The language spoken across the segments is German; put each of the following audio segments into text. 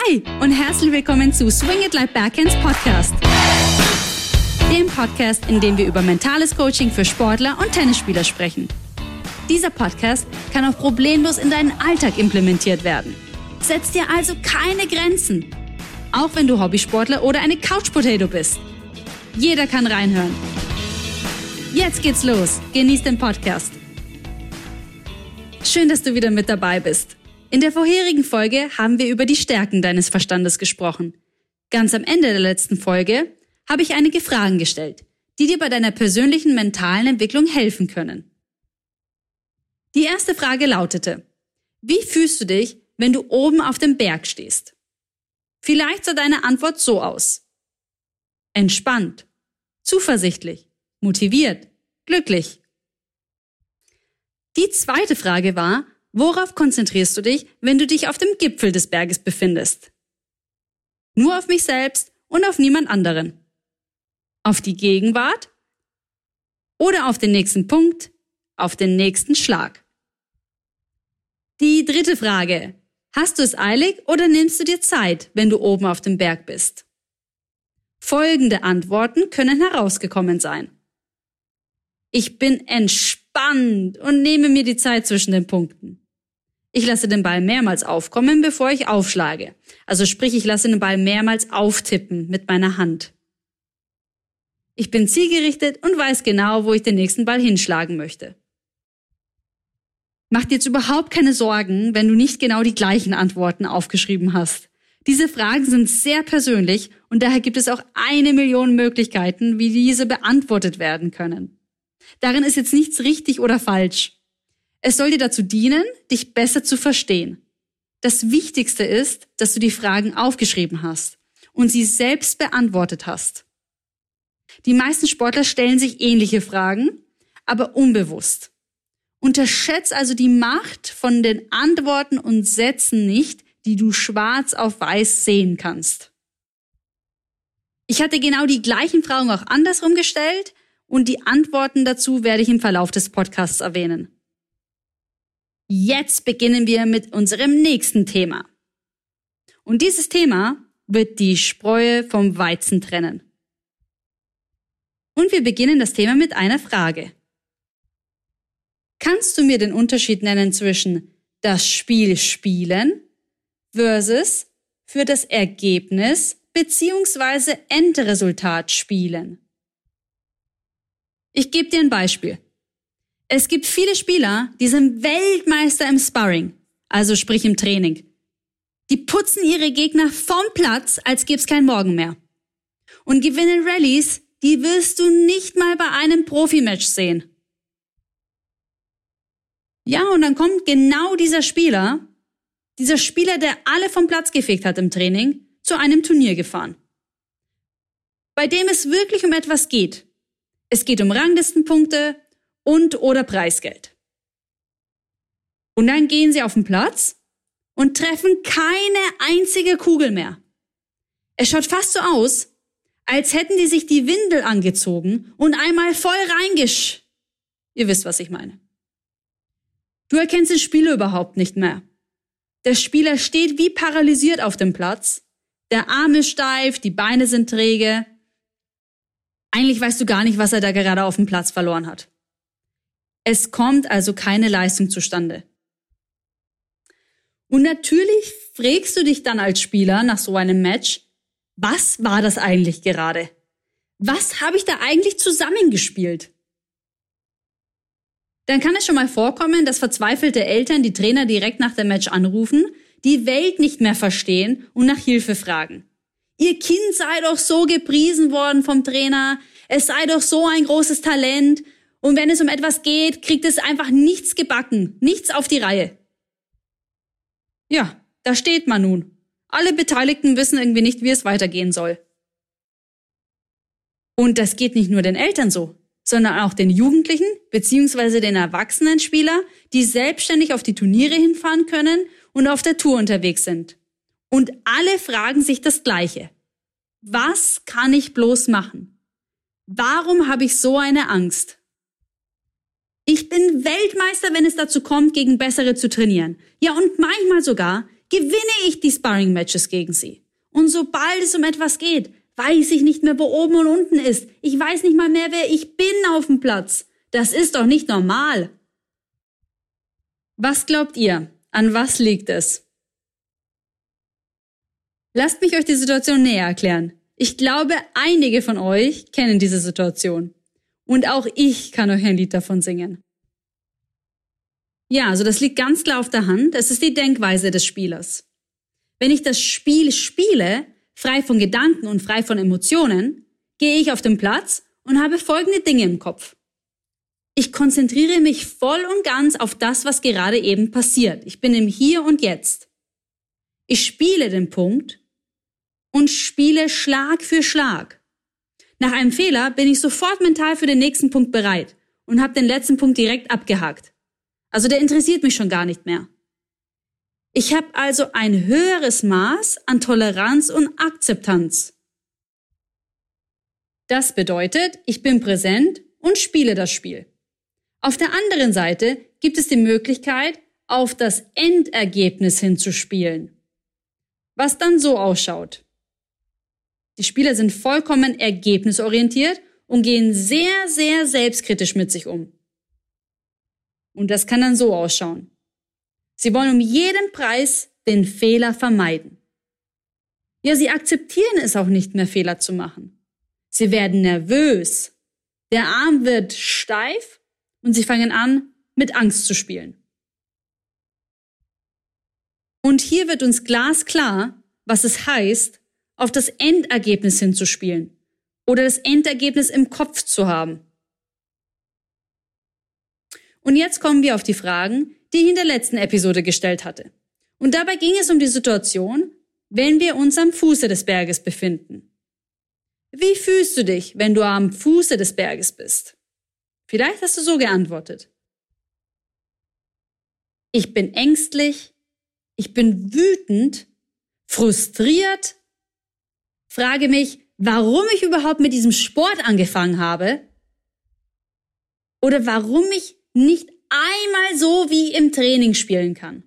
Hi und herzlich willkommen zu Swing It Like Backhands Podcast. Dem Podcast, in dem wir über mentales Coaching für Sportler und Tennisspieler sprechen. Dieser Podcast kann auch problemlos in deinen Alltag implementiert werden. Setz dir also keine Grenzen. Auch wenn du Hobbysportler oder eine Couch-Potato bist. Jeder kann reinhören. Jetzt geht's los. Genieß den Podcast. Schön, dass du wieder mit dabei bist. In der vorherigen Folge haben wir über die Stärken deines Verstandes gesprochen. Ganz am Ende der letzten Folge habe ich einige Fragen gestellt, die dir bei deiner persönlichen mentalen Entwicklung helfen können. Die erste Frage lautete: Wie fühlst du dich, wenn du oben auf dem Berg stehst? Vielleicht sah deine Antwort so aus: entspannt, zuversichtlich, motiviert, glücklich. Die zweite Frage war: Worauf konzentrierst du dich, wenn du dich auf dem Gipfel des Berges befindest? Nur auf mich selbst und auf niemand anderen. Auf die Gegenwart oder auf den nächsten Punkt, auf den nächsten Schlag? Die dritte Frage: Hast du es eilig oder nimmst du dir Zeit, wenn du oben auf dem Berg bist? Folgende Antworten können herausgekommen sein: Ich bin entspannt und nehme mir die Zeit zwischen den Punkten. Ich lasse den Ball mehrmals aufkommen, bevor ich aufschlage. Also sprich, ich lasse den Ball mehrmals auftippen mit meiner Hand. Ich bin zielgerichtet und weiß genau, wo ich den nächsten Ball hinschlagen möchte. Mach dir jetzt überhaupt keine Sorgen, wenn du nicht genau die gleichen Antworten aufgeschrieben hast. Diese Fragen sind sehr persönlich und daher gibt es auch 1 Million Möglichkeiten, wie diese beantwortet werden können. Darin ist jetzt nichts richtig oder falsch. Es soll dir dazu dienen, dich besser zu verstehen. Das Wichtigste ist, dass du die Fragen aufgeschrieben hast und sie selbst beantwortet hast. Die meisten Sportler stellen sich ähnliche Fragen, aber unbewusst. Unterschätz also die Macht von den Antworten und Sätzen nicht, die du schwarz auf weiß sehen kannst. Ich hatte genau die gleichen Fragen auch andersrum gestellt und die Antworten dazu werde ich im Verlauf des Podcasts erwähnen. Jetzt beginnen wir mit unserem nächsten Thema. Und dieses Thema wird die Spreu vom Weizen trennen. Und wir beginnen das Thema mit einer Frage. Kannst du mir den Unterschied nennen zwischen das Spiel spielen versus für das Ergebnis bzw. Endresultat spielen? Ich gebe dir ein Beispiel. Es gibt viele Spieler, die sind Weltmeister im Sparring, also sprich im Training. Die putzen ihre Gegner vom Platz, als gäbe es keinen Morgen mehr. Und gewinnen Rallyes, die wirst du nicht mal bei einem Profimatch sehen. Ja, und dann kommt genau dieser Spieler, der alle vom Platz gefegt hat im Training, zu einem Turnier gefahren. Bei dem es wirklich um etwas geht. Es geht um Ranglistenpunkte und oder Preisgeld. Und dann gehen sie auf den Platz und treffen keine einzige Kugel mehr. Es schaut fast so aus, als hätten die sich die Windel angezogen und einmal voll Ihr wisst, was ich meine. Du erkennst den Spieler überhaupt nicht mehr. Der Spieler steht wie paralysiert auf dem Platz. Der Arm ist steif, die Beine sind träge. Eigentlich weißt du gar nicht, was er da gerade auf dem Platz verloren hat. Es kommt also keine Leistung zustande. Und natürlich fragst du dich dann als Spieler nach so einem Match: Was war das eigentlich gerade? Was habe ich da eigentlich zusammengespielt? Dann kann es schon mal vorkommen, dass verzweifelte Eltern die Trainer direkt nach dem Match anrufen, die Welt nicht mehr verstehen und nach Hilfe fragen. Ihr Kind sei doch so gepriesen worden vom Trainer, es sei doch so ein großes Talent. Und wenn es um etwas geht, kriegt es einfach nichts gebacken, nichts auf die Reihe. Ja, da steht man nun. Alle Beteiligten wissen irgendwie nicht, wie es weitergehen soll. Und das geht nicht nur den Eltern so, sondern auch den Jugendlichen bzw. den erwachsenen Spieler, die selbstständig auf die Turniere hinfahren können und auf der Tour unterwegs sind. Und alle fragen sich das Gleiche. Was kann ich bloß machen? Warum habe ich so eine Angst? Ich bin Weltmeister, wenn es dazu kommt, gegen Bessere zu trainieren. Ja, und manchmal sogar gewinne ich die Sparring-Matches gegen sie. Und sobald es um etwas geht, weiß ich nicht mehr, wo oben und unten ist. Ich weiß nicht mal mehr, wer ich bin auf dem Platz. Das ist doch nicht normal. Was glaubt ihr? An was liegt es? Lasst mich euch die Situation näher erklären. Ich glaube, einige von euch kennen diese Situation. Und auch ich kann euch ein Lied davon singen. Ja, also das liegt ganz klar auf der Hand. Es ist die Denkweise des Spielers. Wenn ich das Spiel spiele, frei von Gedanken und frei von Emotionen, gehe ich auf den Platz und habe folgende Dinge im Kopf. Ich konzentriere mich voll und ganz auf das, was gerade eben passiert. Ich bin im Hier und Jetzt. Ich spiele den Punkt und spiele Schlag für Schlag. Nach einem Fehler bin ich sofort mental für den nächsten Punkt bereit und habe den letzten Punkt direkt abgehakt. Also der interessiert mich schon gar nicht mehr. Ich habe also ein höheres Maß an Toleranz und Akzeptanz. Das bedeutet, ich bin präsent und spiele das Spiel. Auf der anderen Seite gibt es die Möglichkeit, auf das Endergebnis hinzuspielen, was dann so ausschaut. Die Spieler sind vollkommen ergebnisorientiert und gehen sehr, sehr selbstkritisch mit sich um. Und das kann dann so ausschauen. Sie wollen um jeden Preis den Fehler vermeiden. Ja, sie akzeptieren es auch nicht mehr, Fehler zu machen. Sie werden nervös. Der Arm wird steif und sie fangen an, mit Angst zu spielen. Und hier wird uns glasklar, was es heißt, auf das Endergebnis hinzuspielen oder das Endergebnis im Kopf zu haben. Und jetzt kommen wir auf die Fragen, die ich in der letzten Episode gestellt hatte. Und dabei ging es um die Situation, wenn wir uns am Fuße des Berges befinden. Wie fühlst du dich, wenn du am Fuße des Berges bist? Vielleicht hast du so geantwortet. Ich bin ängstlich, ich bin wütend, frustriert, frage mich, warum ich überhaupt mit diesem Sport angefangen habe oder warum ich nicht einmal so wie im Training spielen kann.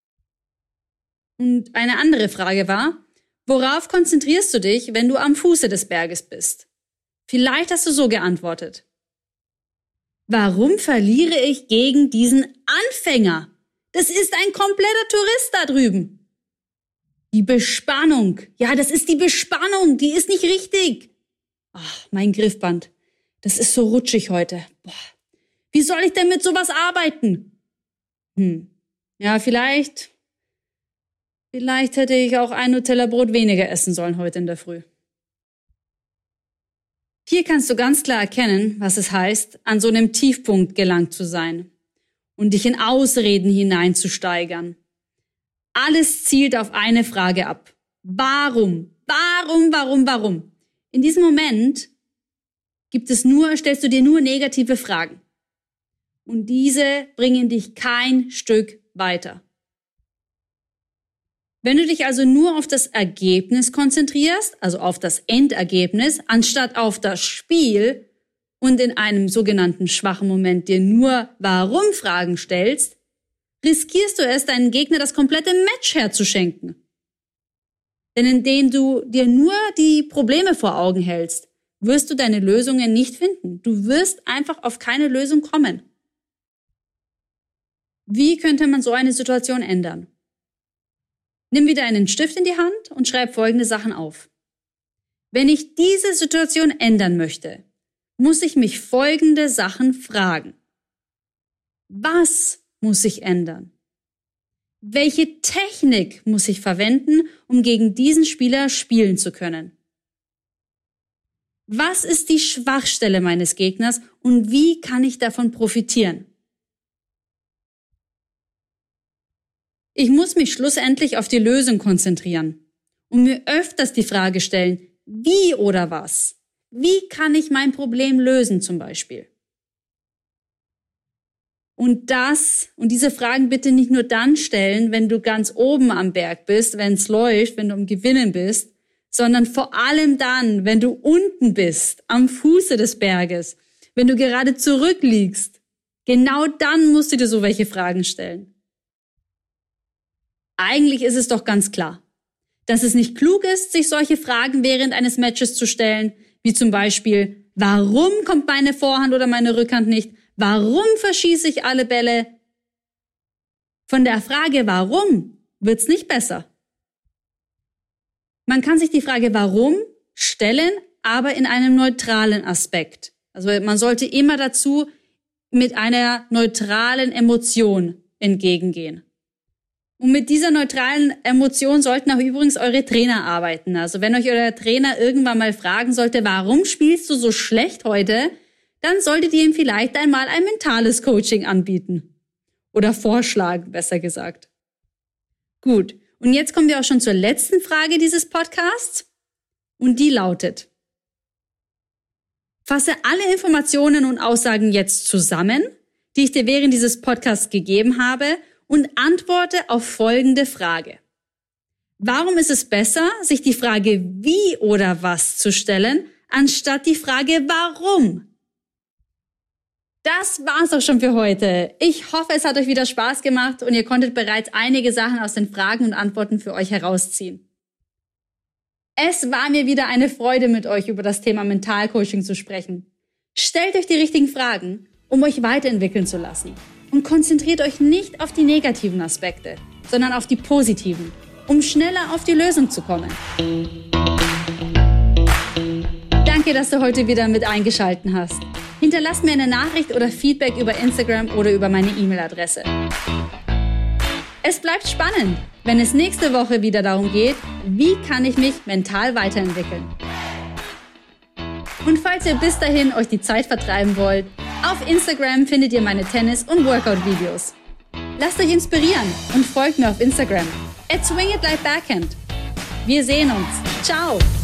Und eine andere Frage war, worauf konzentrierst du dich, wenn du am Fuße des Berges bist? Vielleicht hast du so geantwortet. Warum verliere ich gegen diesen Anfänger? Das ist ein kompletter Tourist da drüben. Die Bespannung. Ja, das ist die Bespannung. Die ist nicht richtig. Ach, mein Griffband. Das ist so rutschig heute. Boah. Wie soll ich denn mit sowas arbeiten? Ja, vielleicht hätte ich auch ein Nutella-Brot weniger essen sollen heute in der Früh. Hier kannst du ganz klar erkennen, was es heißt, an so einem Tiefpunkt gelangt zu sein und dich in Ausreden hineinzusteigern. Alles zielt auf eine Frage ab. Warum? Warum? In diesem Moment stellst du dir nur negative Fragen. Und diese bringen dich kein Stück weiter. Wenn du dich also nur auf das Ergebnis konzentrierst, also auf das Endergebnis, anstatt auf das Spiel und in einem sogenannten schwachen Moment dir nur Warum-Fragen stellst, riskierst du es, deinen Gegner das komplette Match herzuschenken. Denn indem du dir nur die Probleme vor Augen hältst, wirst du deine Lösungen nicht finden. Du wirst einfach auf keine Lösung kommen. Wie könnte man so eine Situation ändern? Nimm wieder einen Stift in die Hand und schreib folgende Sachen auf. Wenn ich diese Situation ändern möchte, muss ich mich folgende Sachen fragen. Was muss ich ändern? Welche Technik muss ich verwenden, um gegen diesen Spieler spielen zu können? Was ist die Schwachstelle meines Gegners und wie kann ich davon profitieren? Ich muss mich schlussendlich auf die Lösung konzentrieren und mir öfters die Frage stellen, wie oder was? Wie kann ich mein Problem lösen zum Beispiel? Und diese Fragen bitte nicht nur dann stellen, wenn du ganz oben am Berg bist, wenn es läuft, wenn du am Gewinnen bist, sondern vor allem dann, wenn du unten bist, am Fuße des Berges, wenn du gerade zurückliegst. Genau dann musst du dir so welche Fragen stellen. Eigentlich ist es doch ganz klar, dass es nicht klug ist, sich solche Fragen während eines Matches zu stellen, wie zum Beispiel, warum kommt meine Vorhand oder meine Rückhand nicht? Warum verschieße ich alle Bälle? Von der Frage warum wird's nicht besser. Man kann sich die Frage warum stellen, aber in einem neutralen Aspekt. Also man sollte immer dazu mit einer neutralen Emotion entgegengehen. Und mit dieser neutralen Emotion sollten auch übrigens eure Trainer arbeiten. Also wenn euch euer Trainer irgendwann mal fragen sollte, warum spielst du so schlecht heute, dann solltet ihr ihm vielleicht einmal ein mentales Coaching anbieten. Oder vorschlagen, besser gesagt. Gut, und jetzt kommen wir auch schon zur letzten Frage dieses Podcasts. Und die lautet: Fasse alle Informationen und Aussagen jetzt zusammen, die ich dir während dieses Podcasts gegeben habe, und antworte auf folgende Frage. Warum ist es besser, sich die Frage wie oder was zu stellen, anstatt die Frage warum? Das war's auch schon für heute. Ich hoffe, es hat euch wieder Spaß gemacht und ihr konntet bereits einige Sachen aus den Fragen und Antworten für euch herausziehen. Es war mir wieder eine Freude, mit euch über das Thema Mentalcoaching zu sprechen. Stellt euch die richtigen Fragen, um euch weiterentwickeln zu lassen. Und konzentriert euch nicht auf die negativen Aspekte, sondern auf die positiven, um schneller auf die Lösung zu kommen. Danke, dass du heute wieder mit eingeschaltet hast. Hinterlass mir eine Nachricht oder Feedback über Instagram oder über meine E-Mail-Adresse. Es bleibt spannend, wenn es nächste Woche wieder darum geht, wie kann ich mich mental weiterentwickeln. Und falls ihr bis dahin euch die Zeit vertreiben wollt, auf Instagram findet ihr meine Tennis- und Workout-Videos. Lasst euch inspirieren und folgt mir auf Instagram @swingitlikebackhand. Wir sehen uns. Ciao!